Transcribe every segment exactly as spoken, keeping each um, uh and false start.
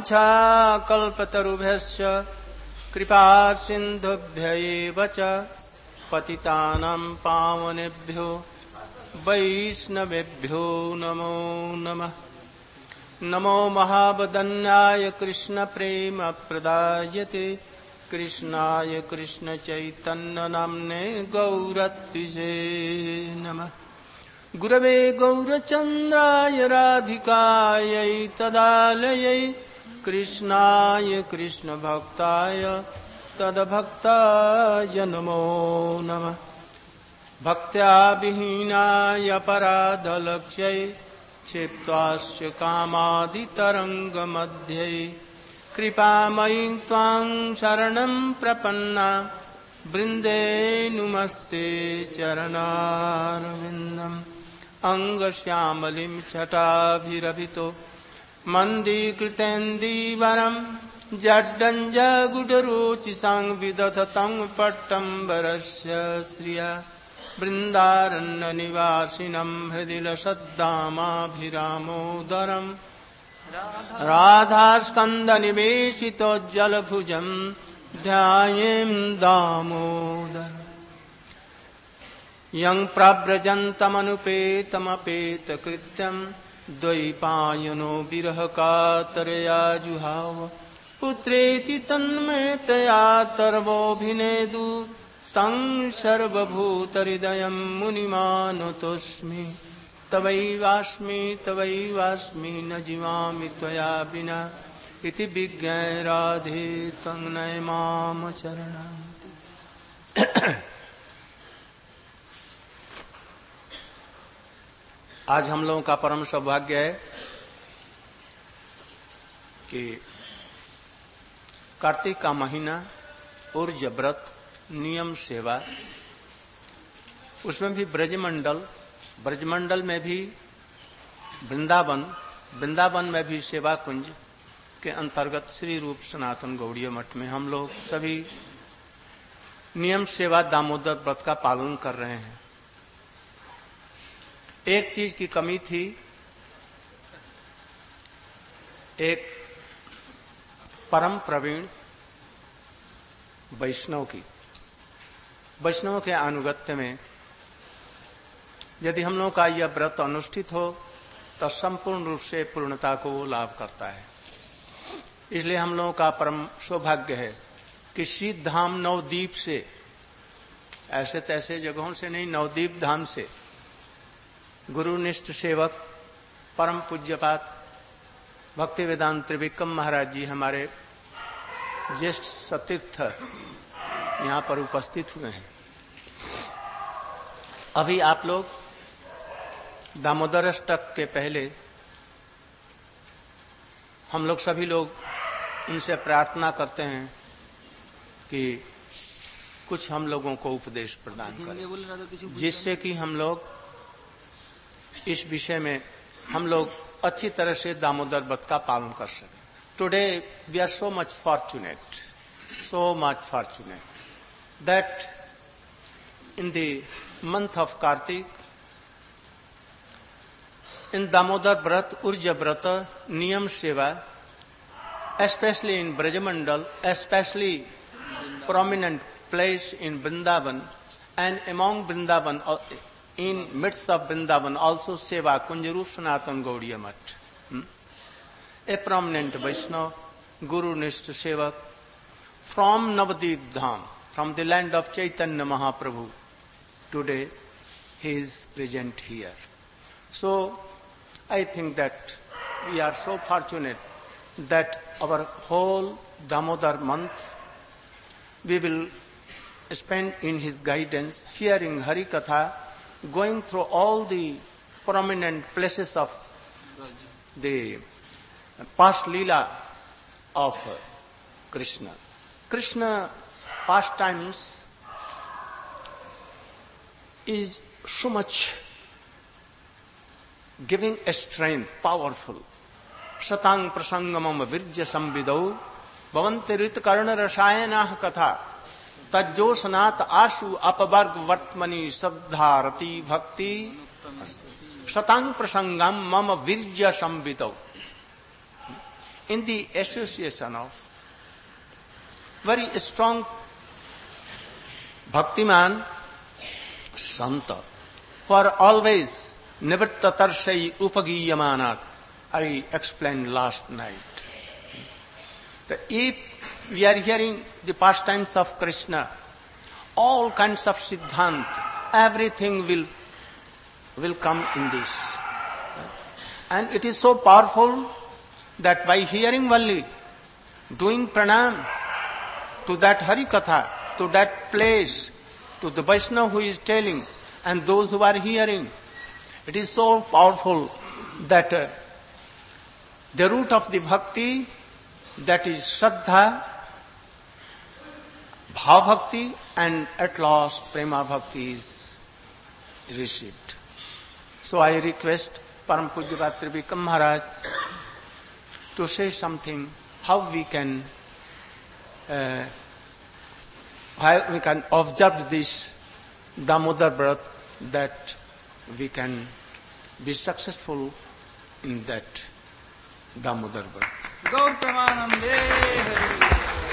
वाञ्छाकल्पतरुभ्यश्च कृपा सिन्धुभ्यैव च पतितानां पावनेभ्यो वैष्णवेभ्यो नमो नमः। नमो महावदन्याय कृष्ण प्रेम प्रदायते कृष्णाय कृष्ण चैतन्य नाम्ने गौरत्विजे नमः। गुरवे गौरचन्द्राय राधिकायै तदालयै कृष्णाय कृष्ण भक्ताय तद्भक्ताय नमो नमः। भक्त्या विहीनाय अपराधलक्ष्यै क्षिप्त्वास्य कामादितरङ्गमध्ये कृपामयी त्वां शरणं प्रपन्ना वृन्दे नुमस्ते चरणारविन्दम्। अङ्गश्यामलिं छटाभिरभितो मन्दीकृतेन्दीवरं जड्डञ्जगुडरुचिसां विदधतं पट्टम्बरस्य श्रिया वृन्दारण्यनिवासिनं हृदि लसद्दामाभिरामोदरम् राधास्कन्दनिवेशितोज्ज्वलभुजं ध्यायेम दामोदरम्। यं प्रव्रजन्तमनुपेतमपेतकृत्यं द्वैपायनो विरहकातरया जुहाव पुत्रेति तन्मयतया तर्वोऽभिनेदु तं सर्वभूतहृदयं मुनिमानतोऽस्मि। तवैवास्मि तवैवास्मि न जीवामि त्वया विना इति विज्ञाय राधे त्वं नय माम चरणाम्बुजे। आज हम लोगों का परम सौभाग्य है कि कार्तिक का महीना ऊर्ज व्रत नियम सेवा, उसमें भी ब्रजमंडल, ब्रजमंडल में भी वृंदावन, वृंदावन में भी सेवा कुंज के अंतर्गत श्री रूप सनातन गौड़ीय मठ में हम लोग सभी नियम सेवा दामोदर व्रत का पालन कर रहे हैं। एक चीज की कमी थी, एक परम प्रवीण वैष्णव की, वैष्णव के अनुगत्य में यदि हम लोगों का यह व्रत अनुष्ठित हो तो संपूर्ण रूप से पूर्णता को वो लाभ करता है। इसलिए हम लोगों का परम सौभाग्य है कि सिद्ध धाम नवदीप से, ऐसे तैसे जगहों से नहीं, नवदीप धाम से गुरुनिष्ठ सेवक परम पूज्यपात भक्ति वेदांत त्रिविक्रम महाराज जी हमारे ज्येष्ठ सतीर्थ यहाँ पर उपस्थित हुए हैं। अभी आप लोग दामोदर अष्टक के पहले हम लोग सभी लोग इनसे प्रार्थना करते हैं कि कुछ हम लोगों को उपदेश प्रदान करें, जिससे कि हम लोग इस विषय में हम लोग अच्छी तरह से दामोदर व्रत का पालन कर सकें। Today we are so much fortunate, so much fortunate that in the month of Kartik, in Damodar Vrat, Urja Vrata, Niyam Seva, especially in Brajamandal, especially prominent place in Vrindavan, and among Vrindavan, in midst of Vrindavan, also Seva, Kunjarup Sanatan Gaudiya Mat. Hmm? A prominent Vaishnava, Guru Nishtha Sevak, from Navadip Dham, from the land of Chaitanya Mahaprabhu. Today he is present here. So I think that we are so fortunate that our whole Damodar month we will spend in his guidance, hearing Hari Katha, going through all the prominent places of the past Leela of Krishna. Krishna pastimes is so much giving a strength, powerful. Satang prasangamam virja samvidau bhavanti rit karna rasayana katha tajjo sanat ashu apavarg vartmani saddharati bhakti satang prasangam mama virja samvidau. in the association of very strong Bhaktiman Santa, who are always Nivrttatarsai Upagiyamanat. I explained last night. That if we are hearing the pastimes of Krishna, all kinds of Siddhant, everything will, will come in this. And it is so powerful that by hearing only, doing pranam to that Harikatha, to that place, to the Vaishnava who is telling, and those who are hearing, it is so powerful that uh, the root of the bhakti, that is Shraddha, Bhav Bhakti, and at last Prema Bhakti is received. So I request Param Pujya Bhakti Vikram Maharaj to say something, how we can uh, how we can observe this Damodar Vrat, that we can be successful in that Damodar Vrat. Gautamanande Hari.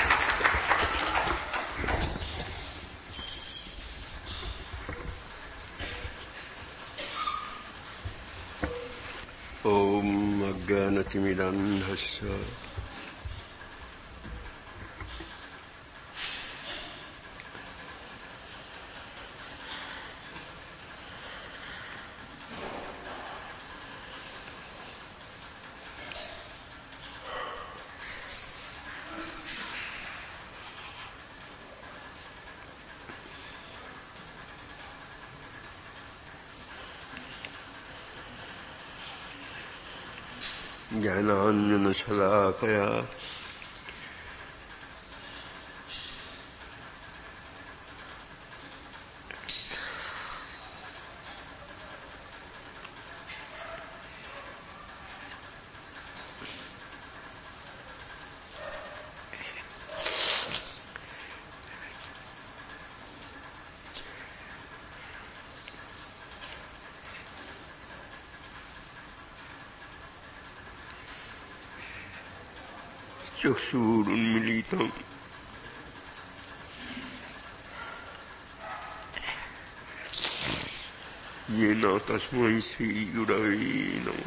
Om Ajnanatimirandhasya Jnananjana-shalakaya Chakshurunmilitam Yena tasmai Sri Gurave Namo.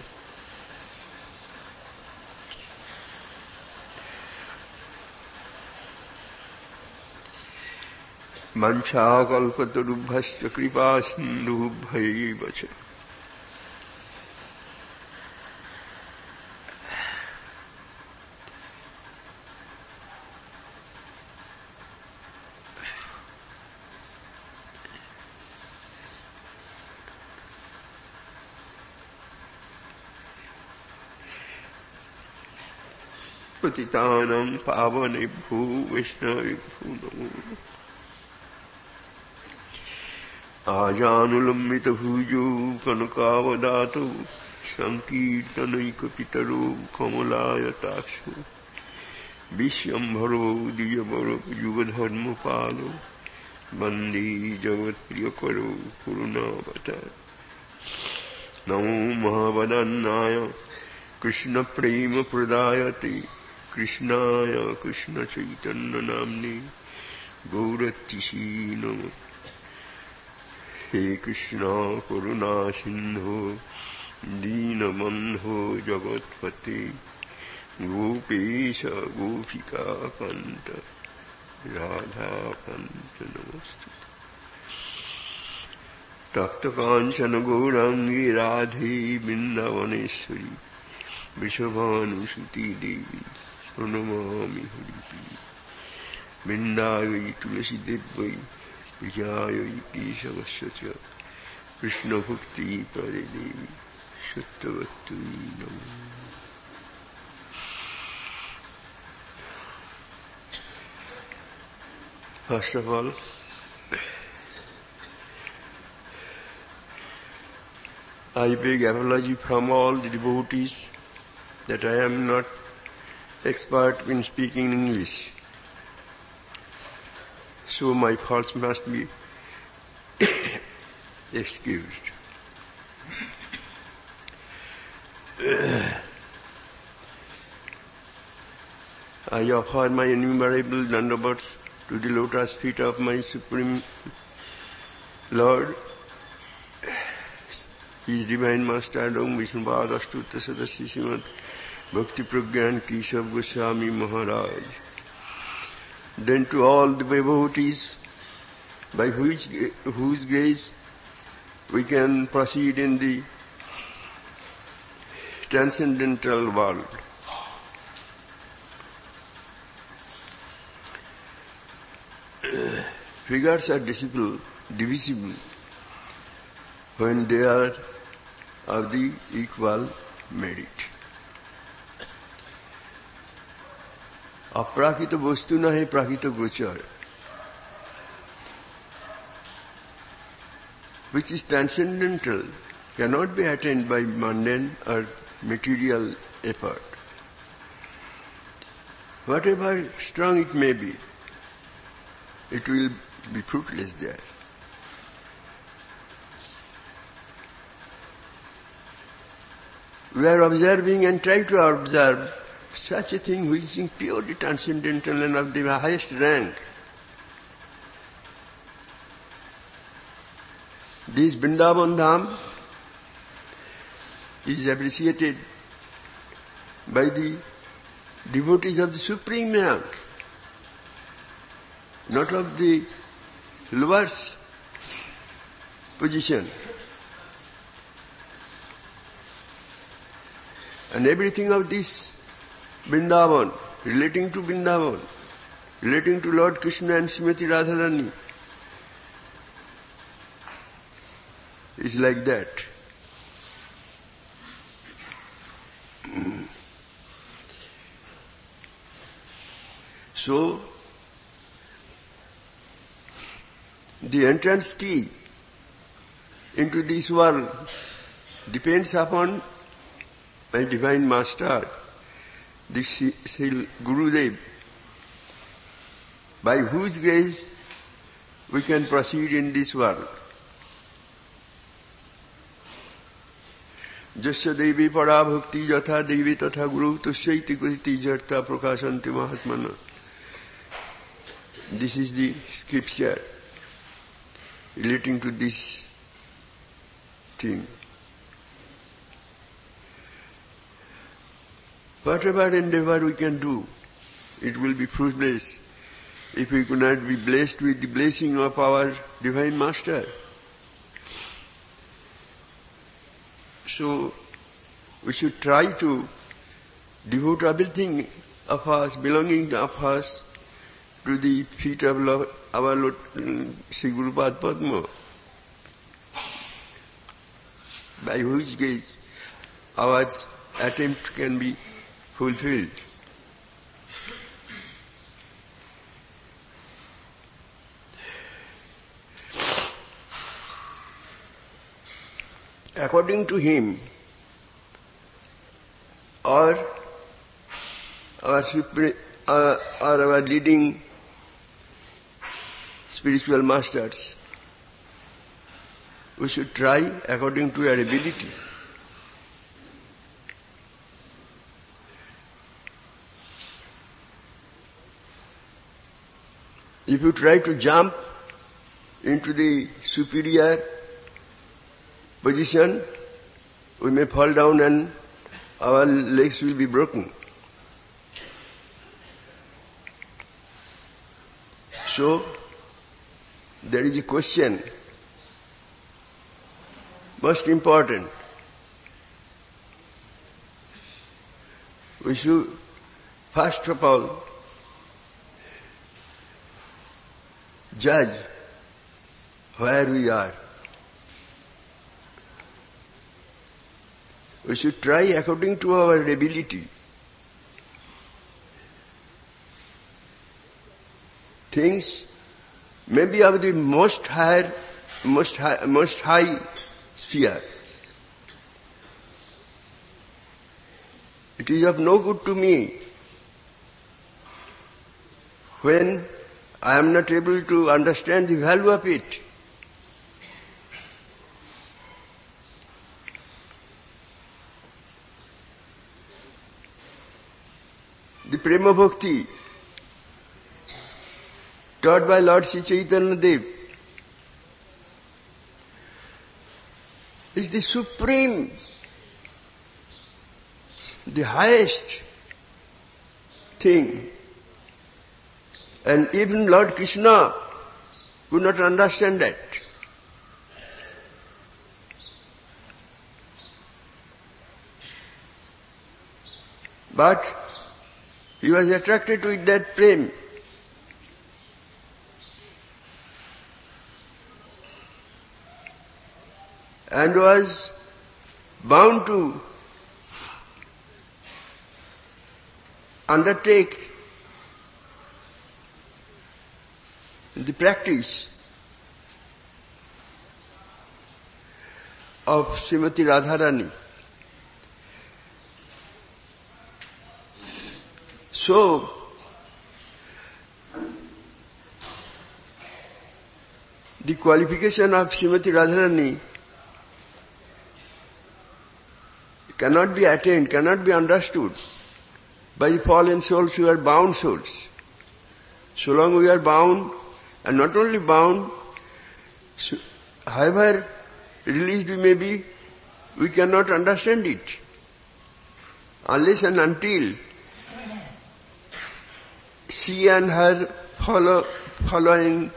Manchakalpatarubhasya kripasindhubhaiva cha Patitanam pavanebhyo Vaishnavibhyo namo. Ajanulambita bhujo kanakavadato sankirtanaikapitaro kamalayatasho Vishwambharo dijabaro yugadharmapalo Bandi jagat priyakaro kurunavata. Namo mahavadannaya Krishna prema pradayate Krishnaya Krishna Chaitanya Namni Gaurattisi Namo. He Krishna Karuna Sindho Deenabandho Jagatpate Gopesha Gopika Kanta Radha Kanta Namaste. Takta Kanchana Gaurangi Radhe Vrindavaneshwari Vrishabhanusuti Devi Pranamami Haripi. Vrindavai Tulasi Devai Vijayai Keshavasya Krishna Bhakti Pade Devi Sattvattui Namo. First of all, I beg apology from all the devotees that I am not expert in speaking English. So my faults must be excused. I offer my innumerable dandavats to the lotus feet of my Supreme Lord, His Divine Master, Om Vishnupada Astuta Sadasya Srimad Bhakti Pragyan Keshav Goswami Maharaj. Then to all the devotees by which, whose grace we can proceed in the transcendental world. Figures are divisible, divisible when they are of the equal merit. Aprakita vastu nahi prakita gochar, which is transcendental, cannot be attained by mundane or material effort. Whatever strong it may be, it will be fruitless there. We are observing and try to observe such a thing which is purely transcendental and of the highest rank. This Vrindavan Dham is appreciated by the devotees of the supreme rank, not of the lower position. And everything of this Vrindavan, relating to Vrindavan, relating to Lord Krishna and Srimati Radharani, is like that. So, the entrance key into this world depends upon my Divine Master, the Sri Gurudev, by whose grace we can proceed in this world. Jasya devi para bhakti jatha devi tatha guru tusyaiti kuriti jarta prakashanti mahatmana. This is the scripture relating to this thing. Whatever endeavor we can do, it will be fruitless if we could not be blessed with the blessing of our Divine Master. So, we should try to devote everything of us, belonging of us, to the feet of Lord, our Lord Sri Gurupad Padma, by whose grace our attempt can be fulfilled. According to him, or our, uh, or our leading spiritual masters, we should try according to our ability. If you try to jump into the superior position, we may fall down and our legs will be broken. So, there is a question, most important. We should, first of all, judge where we are. We should try according to our ability. Things may be of the most higher, most high, most high sphere. It is of no good to me when I am not able to understand the value of it. The prema Prema Bhakti taught by Lord Sri Chaitanya Dev is the supreme, the highest thing. And even Lord Krishna could not understand that. But he was attracted with that prem. And was bound to undertake the practice of Srimati Radharani. So, the qualification of Srimati Radharani cannot be attained, cannot be understood by the fallen souls who are bound souls. So long we are bound, and not only bound, so however released we may be, we cannot understand it. Unless and until she and her follow, following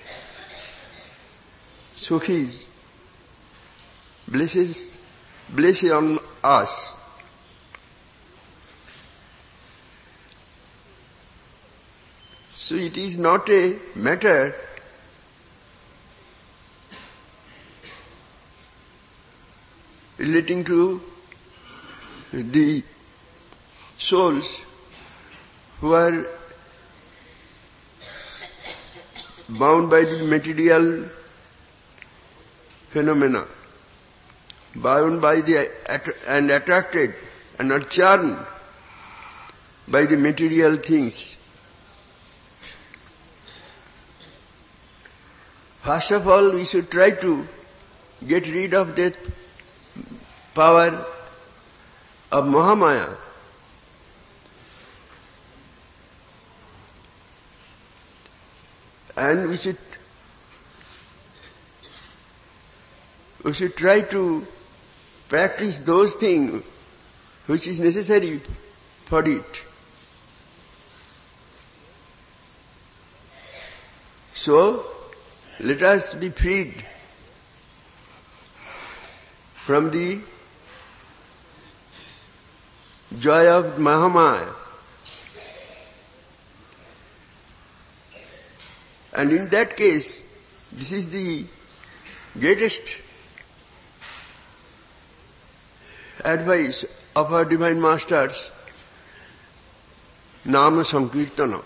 Sukhis blesses, bless on us. So it is not a matter relating to the souls who are bound by the material phenomena, bound by the and attracted and not charmed by the material things. First of all, we should try to get rid of that power of Mahamaya. And we should we should try to practice those things which is necessary for it. So, let us be freed from the joy of Mahamaya. And in that case, this is the greatest advice of our divine masters, Nama Sankirtana.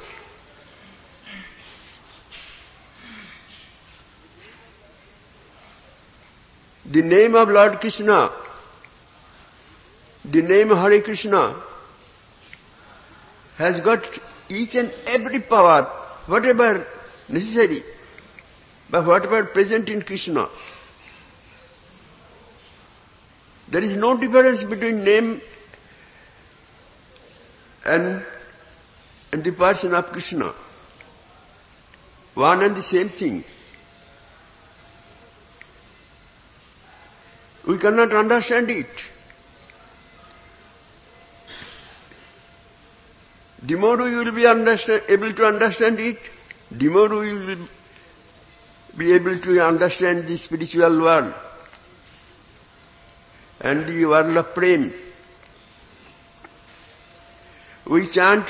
The name of Lord Krishna, the name Hare Krishna has got each and every power, whatever necessary, but whatever present in Krishna. There is no difference between name and, and the person of Krishna. One and the same thing. We cannot understand it. The more we will be understand, able to understand it, the more we will be able to understand the spiritual world and the world of prem. We chant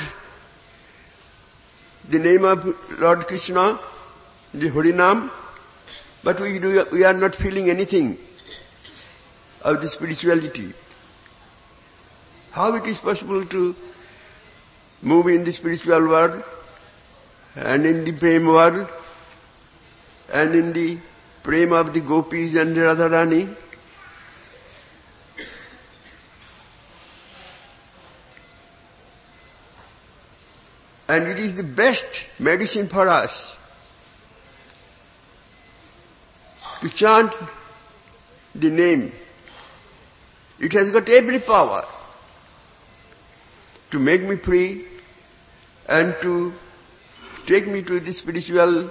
the name of Lord Krishna, the Harinam, but we, do, we are not feeling anything of the spirituality. How it is possible to move in the spiritual world and in the prem world and in the prem of the gopis and Radharani? And it is the best medicine for us to chant the name. It has got every power to make me free and to take me to the spiritual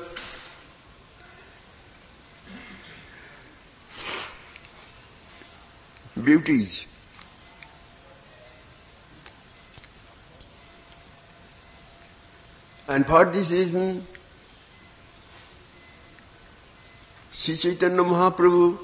beauties. And for this reason, Sri Chaitanya Mahaprabhu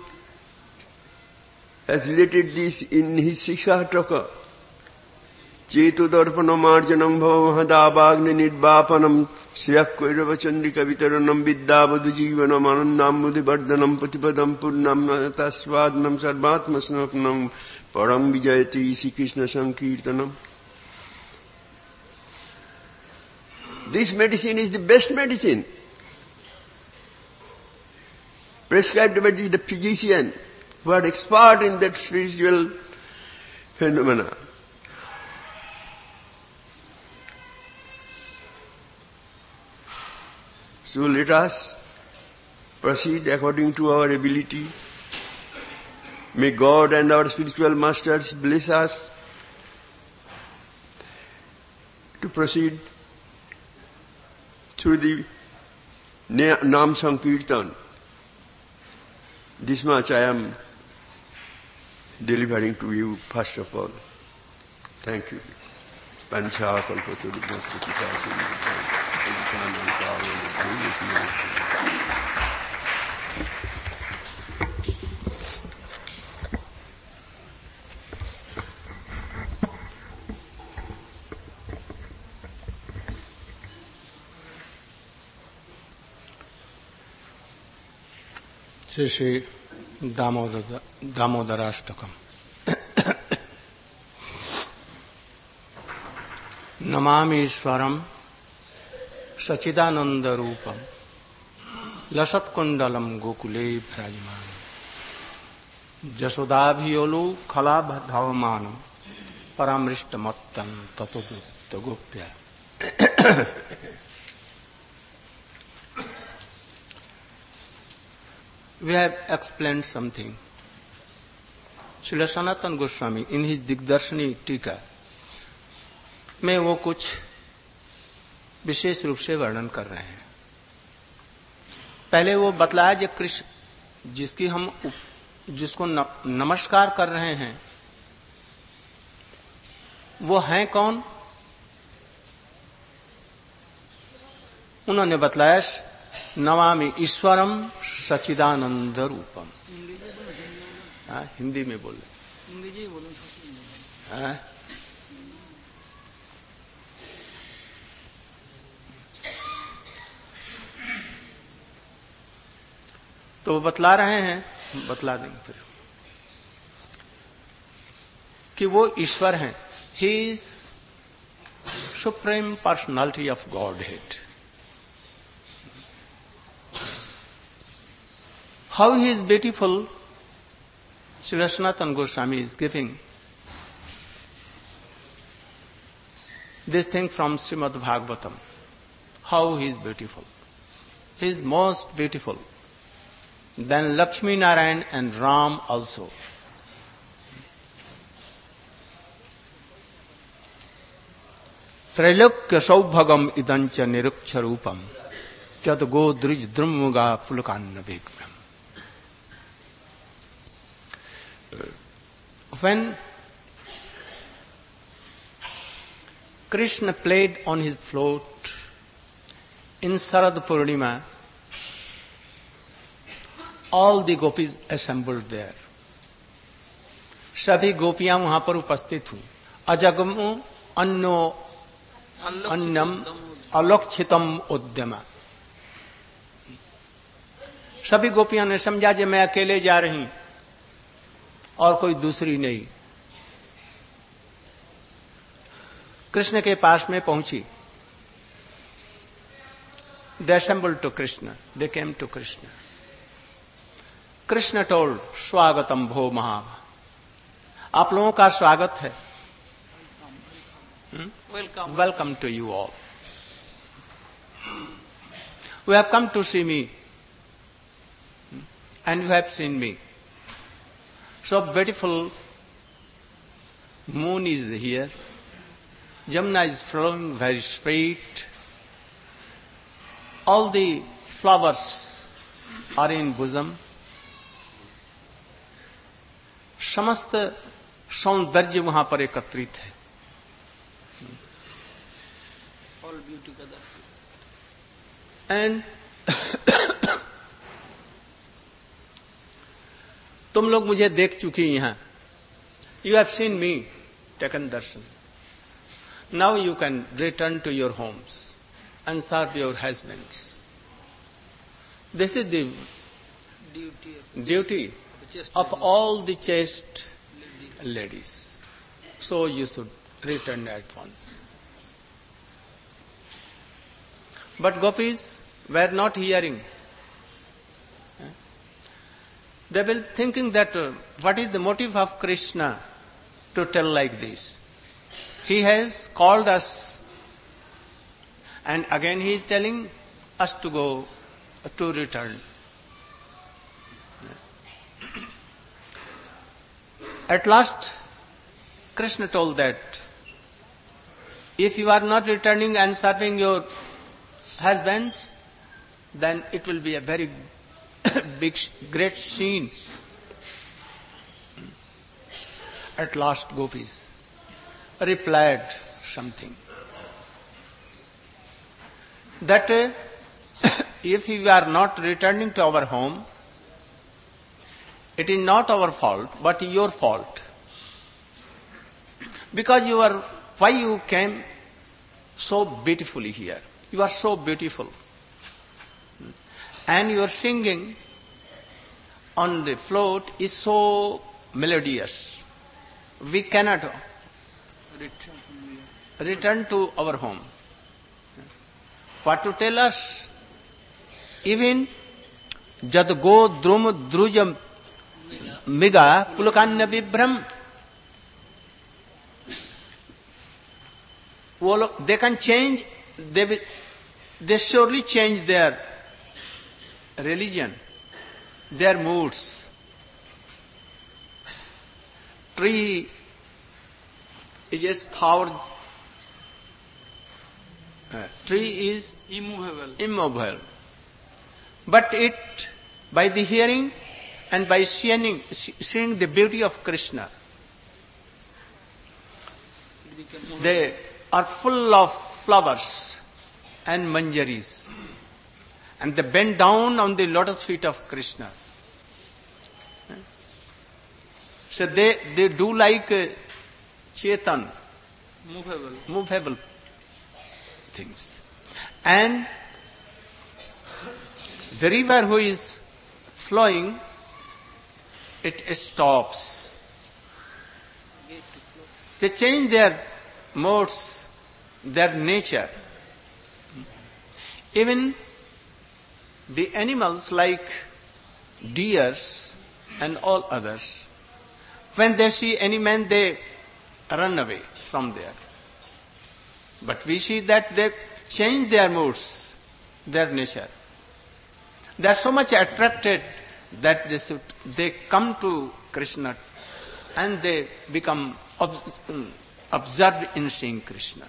has related this in his Shikshataka. Cheto darpanam arjanam bhava mahadabhagni nirvapanam sriyakkvairava chandrika vitaranam vidyavadu jivanam anandam mudivardhanam patipadam purnam natasvadnam sarvatma snapnam param vijayati Sri Krishna Sankirtanam. This medicine is the best medicine, prescribed by the physician who are expert in that spiritual phenomena. So let us proceed according to our ability. May God and our spiritual masters bless us to proceed through the Nam Sankirtan. This much I am delivering to you first of all. Thank you. Pancha Shri Shri Damodar Damodarashtakam. नमामीश्वरम सचिदानंद रूपम लसत्कुंडलम गोकुले विराजमान जशोदाभियोलु खलाधावमानम परामृष्टमत्तं ततो Gopya. We have explained something. Srila Sanatana Goswami in his Digdarshani Tika में वो कुछ विशेष रूप से वर्णन कर रहे हैं। पहले वो बतलाया जो कृष्ण जिसकी हम जिसको नमस्कार कर रहे हैं वो हैं कौन, उन्होंने बतलाया नमामि ईश्वरम सचिदानंद रूपम। हाँ, हिंदी में बोले। हाँ, तो वो बतला रहे हैं, बतला देंगे फिर कि वो ईश्वर हैं। He is supreme personality of Godhead. How he is beautiful, Srila Sanatana Goswami is giving this thing from Srimad Bhagavatam. How he is beautiful. He is most beautiful than Lakshmi Narayan and Ram also. Trailokya saubhagam idancha nirukcha rupam kyat go drij drumuga pulakanna begram. When Krishna played on his flute in Sarad Purnima, all the gopis assembled there. सभी गोपियां वहां पर उपस्थित हुई। अजगमो अन्नो अन्नम अलोक्षितम उद्यम। सभी गोपियां ने समझा कि मैं अकेले जा रही और कोई दूसरी नहीं। कृष्ण के पास में पहुंची। They assembled to Krishna. They came to Krishna. Krishna told, स्वागतम भो महा। आप लोगों का स्वागत है। Welcome. Welcome to you all. We have come to see me, and you have seen me. So beautiful moon is here. Jamuna is flowing very straight. All the flowers are in bosom. समस्त सौंदर्य वहां पर एकत्रित है. All beauty का दर्शन. And तुम लोग मुझे देख चुकी यहां. You have seen me taken darshan. Now you can return to your homes and serve your husbands. This is the Duty of duty chaste of lady. all the chaste Lady. ladies. So you should return at once. But gopis were not hearing. They were thinking that uh, what is the motive of Krishna to tell like this? He has called us and again he is telling us to go, uh, to return. At last, Krishna told that if you are not returning and serving your husbands, then it will be a very big, great scene. At last, gopis replied something. That uh, if you are not returning to our home, it is not our fault, but your fault. Because you are, why you came so beautifully here? You are so beautiful. And your singing on the float is so melodious. We cannot Return. return to our home. What to tell us? Even jad go drum drujam miga pulakanya vibram. They can change, they, will, they surely change their religion, their moods. Tree is a thousand, uh, tree is Immovable. immovable. But it, by the hearing and by seeing, seeing the beauty of Krishna, they are full of flowers and manjaris. And they bend down on the lotus feet of Krishna. So they, they do like uh, Chetan, Movable. movable things. And the river who is flowing, it stops. Gate to flow. They change their modes, their nature. Even the animals like deers and all others, when they see any man, they run away from there. But we see that they change their moods, their nature. They are so much attracted that they, should, they come to Krishna and they become absorbed in seeing Krishna.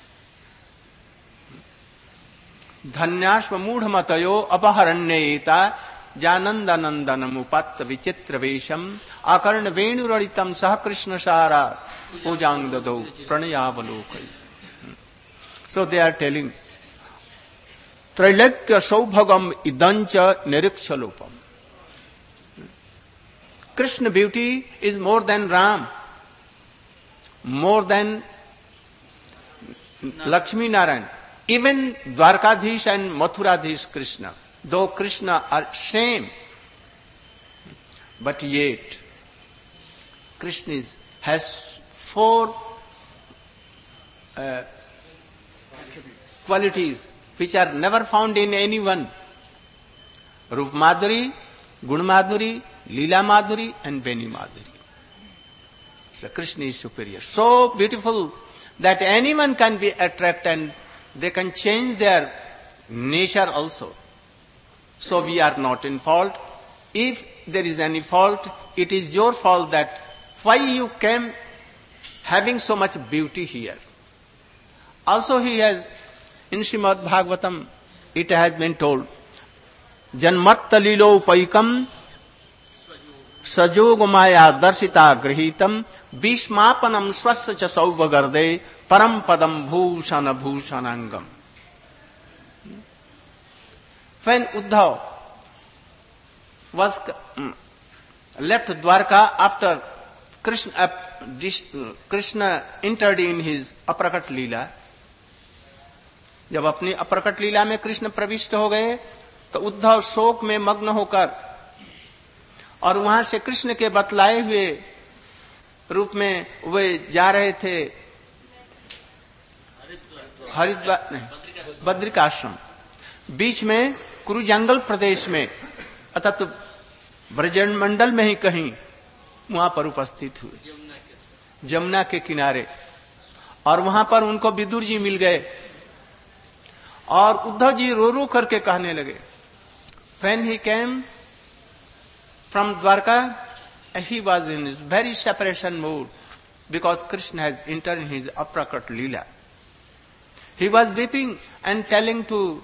धन्याश्व मूढ़ मतयो अपहरण्येता जानंदनंदनमुपत्त विचित्र वेशम आकर्ण वेणुरणितम सह कृष्ण सारा पूजांग ददौ प्रणयावलोकय. So they are telling Trailokya सौभगम इदंच निरीक्षलोपम. Krishna beauty is more than Ram, more than Lakshmi Narayan. Even Dwarkadhish and Mathuradhish Krishna, though Krishna are same, but yet Krishna is, has four uh, qualities which are never found in anyone. Rup Madhuri, Gun Madhuri, Leela Madhuri and Beni Madhuri. So Krishna is superior. So beautiful that anyone can be attracted and they can change their nature also. So we are not in fault. If there is any fault, it is your fault that why you came having so much beauty here. Also he has, in Srimad Bhagavatam, it has been told, Janmatta lilo paikam sajog maya darshita grihitam bhishmapanam swasya cha sauvagarde param padam bhushana bhushanangam. When Uddhav was left Dwarka after Krishna, uh, Krishna entered in his Aprakat Leela, जब अपनी अप्रकट लीला में कृष्ण प्रविष्ट हो गए तो उद्धव शोक में मग्न होकर और वहां से कृष्ण के बतलाए हुए रूप में वे जा रहे थे हरिद्वार नहीं बद्रिकाश्रम, बीच में कुरु जंगल प्रदेश में अर्थात तो ब्रजमंडल में ही कहीं वहां पर उपस्थित हुए जमुना के किनारे, और वहां पर उनको विदुर जी मिल गए और उद्धव जी रो रो करके कहने लगे. When he came from Dwarka, he was in very separation mood because Krishna has entered in his Aprakat Leela. He was weeping and telling to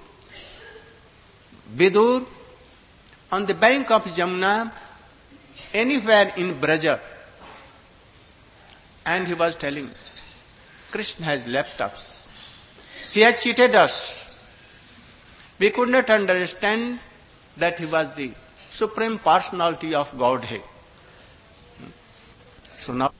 Vidur on the bank of Jamuna, anywhere in Braja, and he was telling, Krishna has left us. He has cheated us. We could not understand that he was the Supreme Personality of Godhead. So now